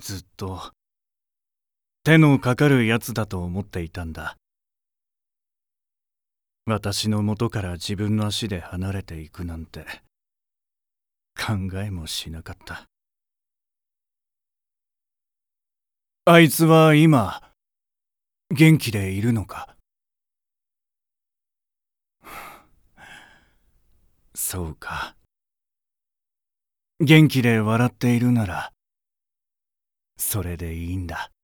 ずっと手のかかるやつだと思っていたんだ。私の元から自分の足で離れていくなんて考えもしなかった。あいつは今元気でいるのか？そうか。元気で笑っているならそれでいいんだ。